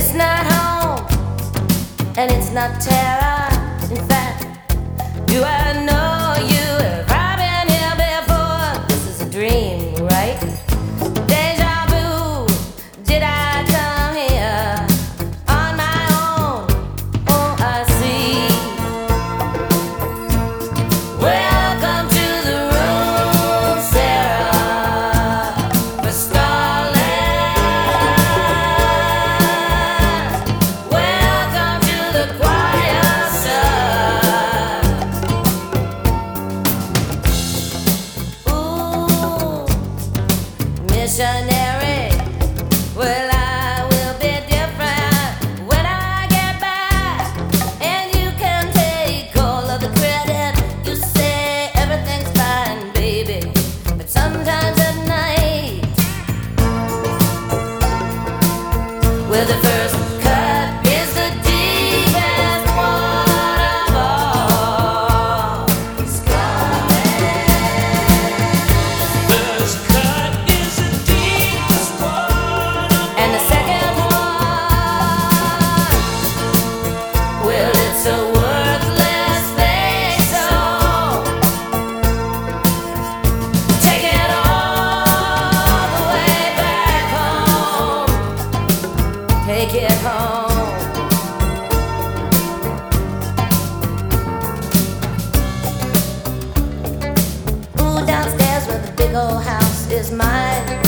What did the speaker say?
It's not home, and it's not terror. In fact, do I know you? Have I been here before? This is a dream, right? Deja vu. Did I come here on my own? Oh, I see. Welcome to the room, Sarah, for Starland. Welcome to the choir, son. Ooh, missionary. Well, I will be different when I get back, and you can take all of the credit. You say everything's fine, baby, but sometimes at night, well, the first cut is the deepest one of all. He's coming. First cut is the deepest one. And the second one, well, it's a worthless thing, so take it all the way back home. Take it home. Ooh, downstairs where the big old house is mine.